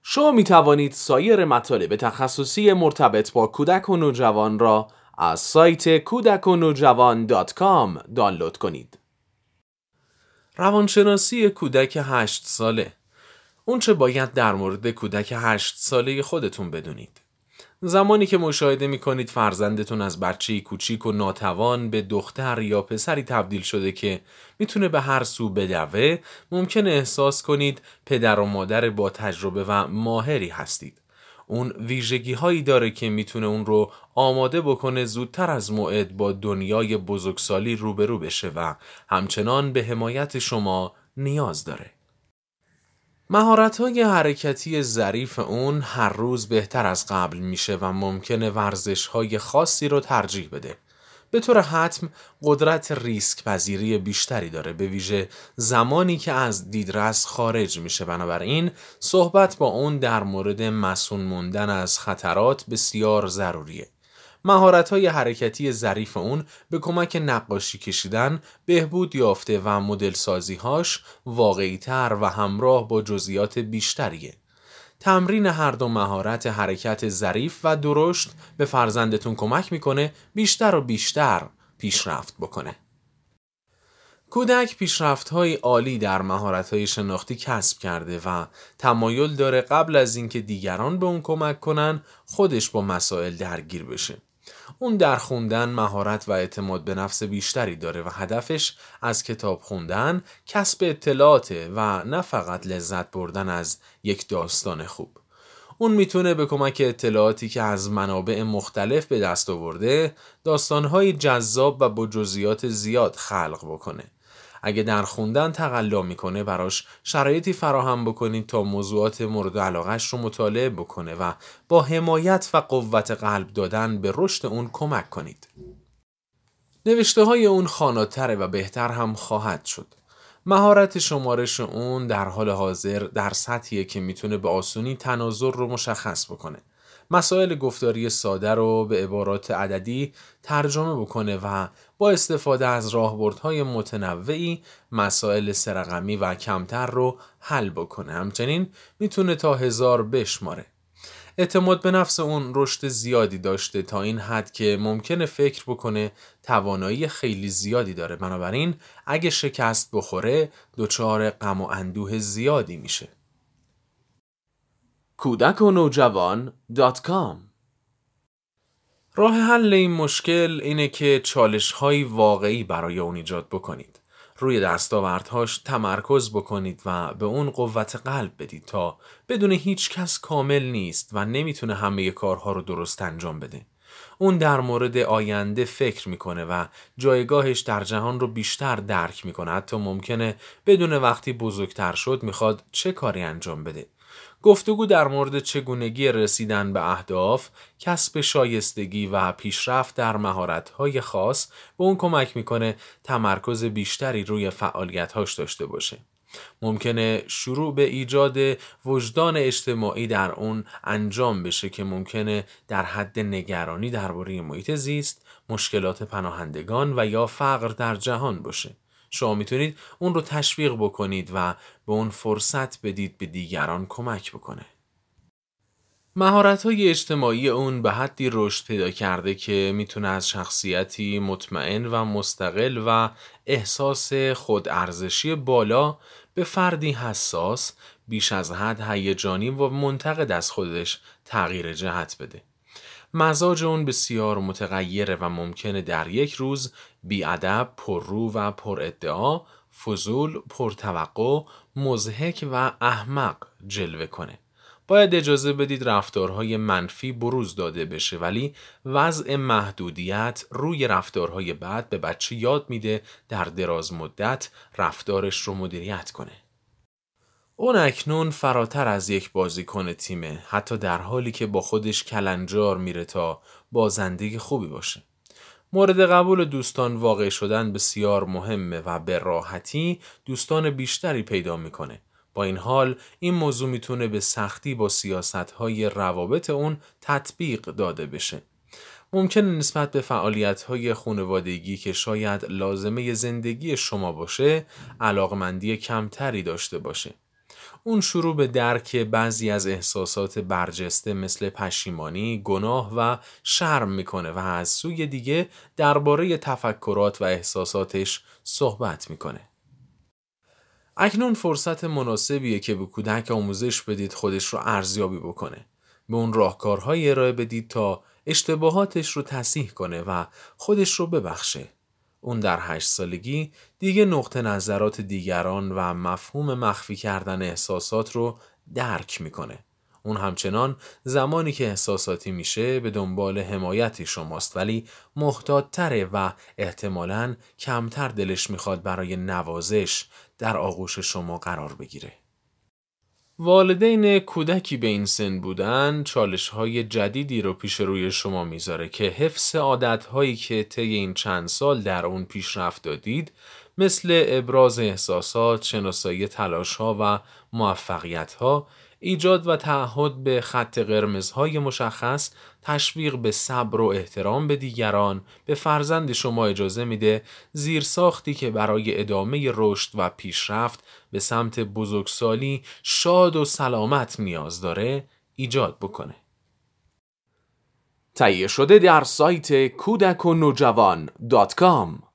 شما می توانید سایر مطالب تخصصی مرتبط با کودک و نوجوان را از سایت kudakonojavaan.com دانلود کنید. روانشناسی کودک 8 ساله. اون چه باید در مورد کودک 8 ساله خودتون بدونید. زمانی که مشاهده می‌کنید فرزندتون از بچه‌ای کوچیک و ناتوان به دختر یا پسری تبدیل شده که میتونه به هر سو بدوه، ممکنه احساس کنید پدر و مادر با تجربه و ماهری هستید. اون ویژگی‌هایی داره که میتونه اون رو آماده بکنه زودتر از موعد با دنیای بزرگسالی روبرو بشه و همچنان به حمایت شما نیاز داره. مهارت‌های حرکتی ظریف اون هر روز بهتر از قبل میشه و ممکنه ورزش‌های خاصی رو ترجیح بده. به طور حتم قدرت ریسک پذیری بیشتری داره، به ویژه زمانی که از دیدرس خارج میشه. بنابراین صحبت با اون در مورد مسئول موندن از خطرات بسیار ضروریه. مهارت‌های حرکتی ظریف اون به کمک نقاشی کشیدن بهبود یافته و مدل سازی‌هاش واقعی‌تر و همراه با جزئیات بیشتریه. تمرین هر دو مهارت حرکت ظریف و درشت به فرزندتون کمک میکنه بیشتر و بیشتر پیشرفت بکنه. کودک پیشرفت‌های عالی در مهارت‌های شناختی کسب کرده و تمایل داره قبل از اینکه دیگران به اون کمک کنن خودش با مسائل درگیر بشه. اون در خوندن مهارت و اعتماد به نفس بیشتری داره و هدفش از کتاب خوندن کسب اطلاعاته و نه فقط لذت بردن از یک داستان خوب. اون میتونه به کمک اطلاعاتی که از منابع مختلف به دست آورده داستانهای جذاب و با جزئیات زیاد خلق بکنه. اگه در خوندن تقلا میکنه براش شرایطی فراهم بکنید تا موضوعات مورد علاقهش رو مطالعه بکنه و با حمایت و قوت قلب دادن به رشد اون کمک کنید. نوشته های اون خواناتره و بهتر هم خواهد شد. مهارت شمارش اون در حال حاضر در سطحیه که میتونه به آسونی تناظر رو مشخص بکنه. مسائل گفتاری ساده رو به عبارات عددی ترجمه بکنه و با استفاده از راهبردهای متنوعی مسائل سه‌رقمی و کمتر رو حل بکنه. همچنین میتونه تا 1000 بشماره. اعتماد به نفس اون رشد زیادی داشته تا این حد که ممکنه فکر بکنه توانایی خیلی زیادی داره. بنابراین اگه شکست بخوره دچار غم و اندوه زیادی میشه. kudakonojavaan.com راه حل این مشکل اینه که چالش‌های واقعی برای اون ایجاد بکنید. روی دستاوردهاش تمرکز بکنید و به اون قوت قلب بدید تا بدون هیچ کس کامل نیست و نمیتونه همه کارها رو درست انجام بده. اون در مورد آینده فکر میکنه و جایگاهش در جهان رو بیشتر درک میکنه. حتی ممکنه بدون وقتی بزرگتر شد میخواد چه کاری انجام بده. گفتگو در مورد چگونگی رسیدن به اهداف، کسب شایستگی و پیشرفت در مهارت‌های خاص به اون کمک میکنه تمرکز بیشتری روی فعالیت‌هاش داشته باشه. ممکنه شروع به ایجاد وجدان اجتماعی در اون انجام بشه که ممکنه در حد نگرانی درباره محیط زیست، مشکلات پناهندگان و یا فقر در جهان باشه. شما میتونید اون رو تشویق بکنید و به اون فرصت بدید به دیگران کمک بکنه. مهارت‌های اجتماعی اون به حدی رشد پیدا کرده که میتونه از شخصیتی مطمئن و مستقل و احساس خودارزشی بالا به فردی حساس، بیش از حد هیجانی و منتقد از خودش تغییر جهت بده. مزاج اون بسیار متغیره و ممکنه در یک روز بی‌ادب، پررو و پرادعا، فضول، پرتوقع، مضحک و احمق جلوه کنه. باید اجازه بدید رفتارهای منفی بروز داده بشه، ولی وضع محدودیت روی رفتارهای بد به بچه یاد میده در دراز مدت رفتارش رو مدیریت کنه. اون اکنون فراتر از یک بازیکن تیمه، حتی در حالی که با خودش کلنجار میره تا بازنده خوبی باشه. مورد قبول دوستان واقع شدن بسیار مهمه و به راحتی دوستان بیشتری پیدا میکنه. با این حال این موضوع میتونه به سختی با سیاست‌های روابط اون تطبیق داده بشه. ممکنه نسبت به فعالیت‌های خانوادگی که شاید لازمه زندگی شما باشه، علاقمندی کمتری داشته باشه. اون شروع به درک بعضی از احساسات برجسته مثل پشیمانی، گناه و شرم میکنه و از سوی دیگه درباره تفکرات و احساساتش صحبت میکنه. اکنون فرصت مناسبیه که به کودک آموزش بدید خودش رو ارزیابی بکنه. به اون راهکارهایی ارائه بدید تا اشتباهاتش رو تصحیح کنه و خودش رو ببخشه. اون در 8 سالگی دیگه نقطه نظرات دیگران و مفهوم مخفی کردن احساسات رو درک میکنه. اون همچنان زمانی که احساساتی میشه به دنبال حمایت شماست، ولی محتاط‌تره و احتمالاً کمتر دلش میخواد برای نوازش در آغوش شما قرار بگیره. والدین کودکی به این سن بودن چالش‌های جدیدی رو پیش روی شما میذاره که حفظ عادت‌هایی که طی این چند سال در اون پیشرفت دادید، مثل ابراز احساسات، شناسایی تلاش‌ها و موفقیت‌ها، ایجاد و تعهد به خط قرمزهای مشخص، تشویق به صبر و احترام به دیگران، به فرزند شما اجازه میده زیرساختی که برای ادامه رشد و پیشرفت به سمت بزرگسالی شاد و سلامت نیاز داره ایجاد بکنه. تهیه شده در سایت کودک و نوجوان.com